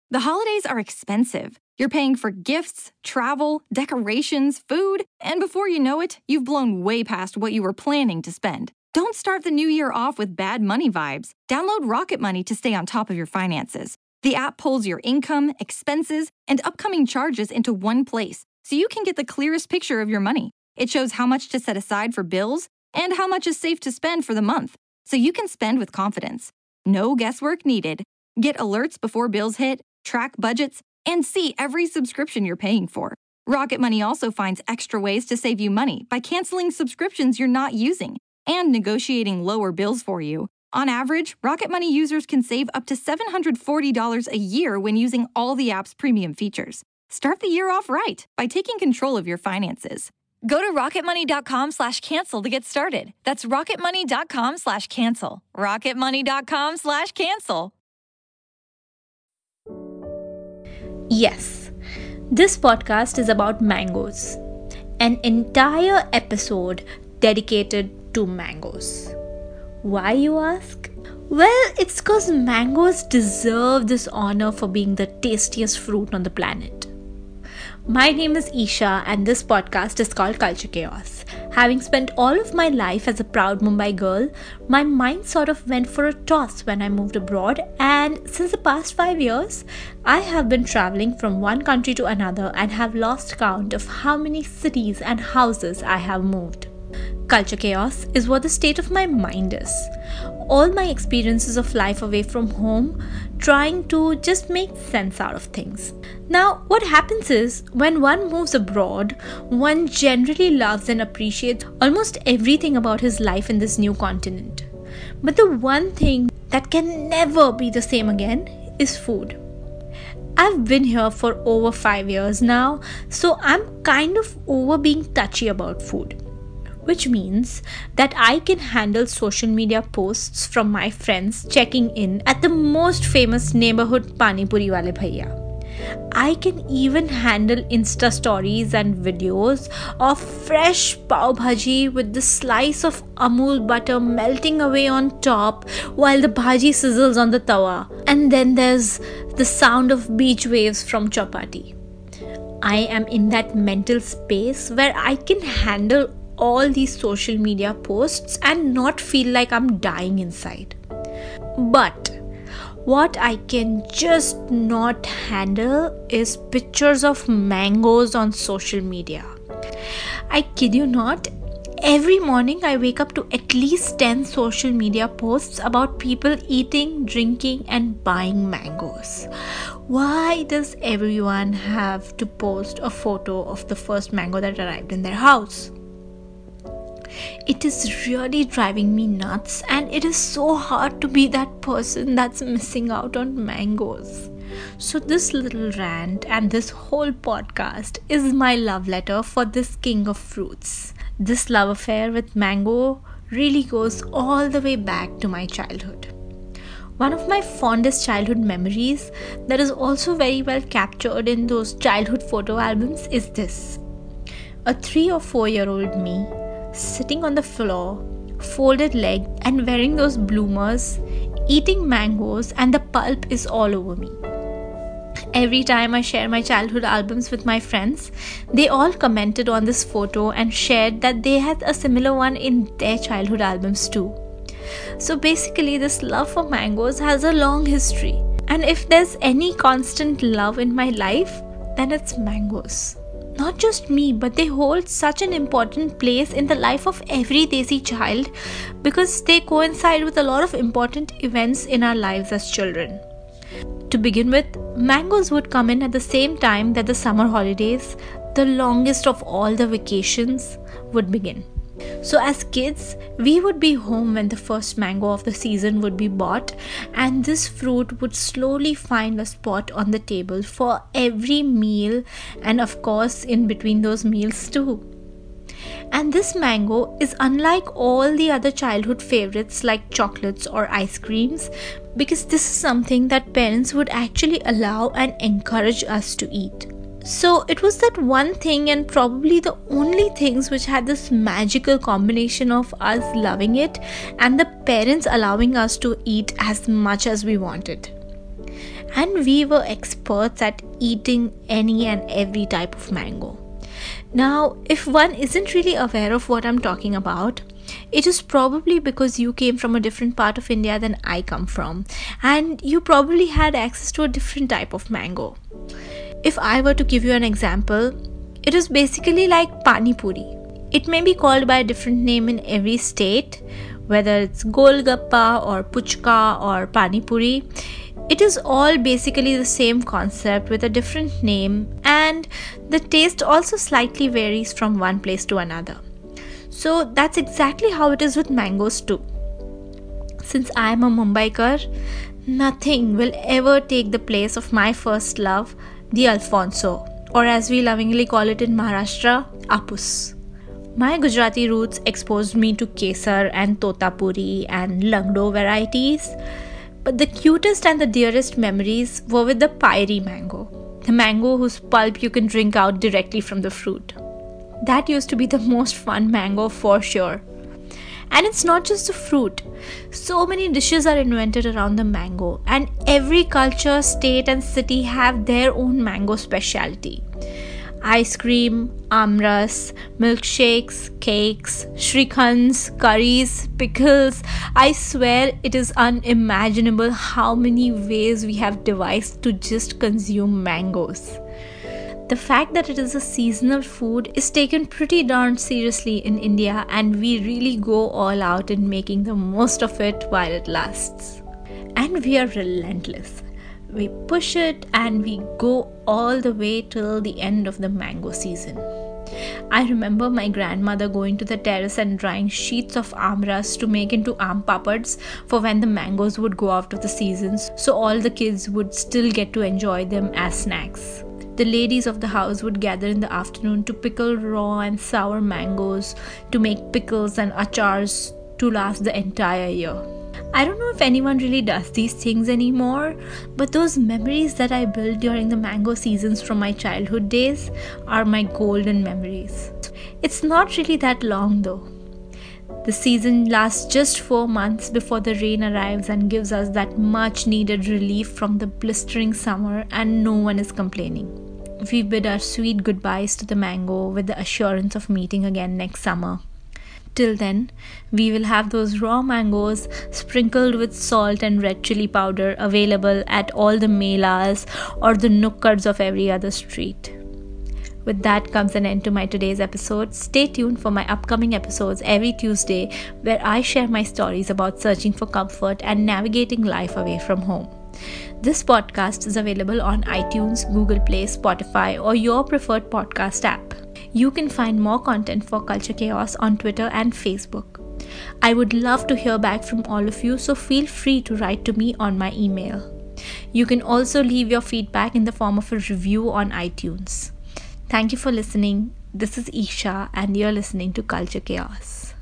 The holidays are expensive. You're paying for gifts, travel, decorations, food, and before you know it, you've blown way past what you were planning to spend. Don't start the new year off with bad money vibes. Download Rocket Money to stay on top of your finances. The app pulls your income, expenses, and upcoming charges into one place, so you can get the clearest picture of your money. It shows how much to set aside for bills and how much is safe to spend for the month, so you can spend with confidence. No guesswork needed. Get alerts before bills hit, track budgets, and see every subscription you're paying for. Rocket Money also finds extra ways to save you money by canceling subscriptions you're not using and negotiating lower bills for you. On average, Rocket Money users can save up to $740 a year when using all the app's premium features. Start the year off right by taking control of your finances. Go to rocketmoney.com/cancel to get started. That's rocketmoney.com/cancel. rocketmoney.com/cancel. Yes, this podcast is about mangoes. An entire episode dedicated to mangoes. Why, you ask? Well, it's because mangoes deserve this honor for being the tastiest fruit on the planet. My name is Isha and this podcast is called Culture Chaos. Having spent all of my life as a proud Mumbai girl, my mind sort of went for a toss when I moved abroad, and since the past 5 years, I have been traveling from one country to another and have lost count of how many cities and houses I have moved. Culture chaos is what the state of my mind is. All my experiences of life away from home, trying to just make sense out of things. Now, what happens is, when one moves abroad, one generally loves and appreciates almost everything about his life in this new continent. But the one thing that can never be the same again is food. I've been here for over 5 years now, so I'm kind of over being touchy about food. Which means that I can handle social media posts from my friends checking in at the most famous neighborhood Pani Puri wale bhaiya. I can even handle Insta stories and videos of fresh pav bhaji with the slice of Amul butter melting away on top while the bhaji sizzles on the tawa. And then there's the sound of beach waves from chapati. I am in that mental space where I can handle all these social media posts and not feel like I'm dying inside. But what I can just not handle is pictures of mangoes on social media. I kid you not, every morning I wake up to at least 10 social media posts about people eating, drinking, and buying mangoes. Why does everyone have to post a photo of the first mango that arrived in their house? It is really driving me nuts, and it is so hard to be that person that's missing out on mangoes. So this little rant and this whole podcast is my love letter for this king of fruits. This love affair with mango really goes all the way back to my childhood. One of my fondest childhood memories that is also very well captured in those childhood photo albums is this. A 3 or 4-year-old me sitting on the floor, folded leg and wearing those bloomers, eating mangoes, and the pulp is all over me. Every time I share my childhood albums with my friends, they all commented on this photo and shared that they had a similar one in their childhood albums too. So basically, this love for mangoes has a long history. And if there's any constant love in my life, then it's mangoes. Not just me, but they hold such an important place in the life of every Desi child because they coincide with a lot of important events in our lives as children. To begin with, mangoes would come in at the same time that the summer holidays, the longest of all the vacations, would begin. So as kids, we would be home when the first mango of the season would be bought, and this fruit would slowly find a spot on the table for every meal, and of course in between those meals too. And this mango is unlike all the other childhood favorites like chocolates or ice creams, because this is something that parents would actually allow and encourage us to eat. So it was that one thing, and probably the only things, which had this magical combination of us loving it and the parents allowing us to eat as much as we wanted. and we were experts at eating any and every type of mango. Now, if one isn't really aware of what I'm talking about, it is probably because you came from a different part of India than I come from, and you probably had access to a different type of mango. If I were to give you an example, it is basically like pani puri. It may be called by a different name in every state, whether it's golgappa or puchka or pani puri. It is all basically the same concept with a different name, and the taste also slightly varies from one place to another. So that's exactly how it is with mangoes too. Since I am a Mumbaikar, nothing will ever take the place of my first love, the Alfonso, or as we lovingly call it in Maharashtra, Apus. My Gujarati roots exposed me to Kesar and Totapuri and Langdo varieties, but the cutest and the dearest memories were with the Pyri mango, the mango whose pulp you can drink out directly from the fruit. That used to be the most fun mango for sure. And it's not just the fruit. So many dishes are invented around the mango, and every culture, state and city have their own mango specialty. Ice cream, amras, milkshakes, cakes, shrikhans, curries, pickles. I swear it is unimaginable how many ways we have devised to just consume mangoes. The fact that it is a seasonal food is taken pretty darn seriously in India, and we really go all out in making the most of it while it lasts. And we are relentless. We push it and we go all the way till the end of the mango season. I remember my grandmother going to the terrace and drying sheets of amras to make into aam papads for when the mangoes would go out of the seasons, so all the kids would still get to enjoy them as snacks. The ladies of the house would gather in the afternoon to pickle raw and sour mangoes, to make pickles and achars to last the entire year. I don't know if anyone really does these things anymore, but those memories that I built during the mango seasons from my childhood days are my golden memories. It's not really that long though. The season lasts just 4 months before the rain arrives and gives us that much needed relief from the blistering summer, and no one is complaining. We bid our sweet goodbyes to the mango with the assurance of meeting again next summer. Till then, we will have those raw mangoes sprinkled with salt and red chili powder available at all the melas or the nukkads of every other street. With that comes an end to my today's episode. Stay tuned for my upcoming episodes every Tuesday, where I share my stories about searching for comfort and navigating life away from home. This podcast is available on iTunes, Google Play, Spotify, or your preferred podcast app. You can find more content for Culture Chaos on Twitter and Facebook. I would love to hear back from all of you, so feel free to write to me on my email. You can also leave your feedback in the form of a review on iTunes. Thank you for listening. This is Isha, and you're listening to Culture Chaos.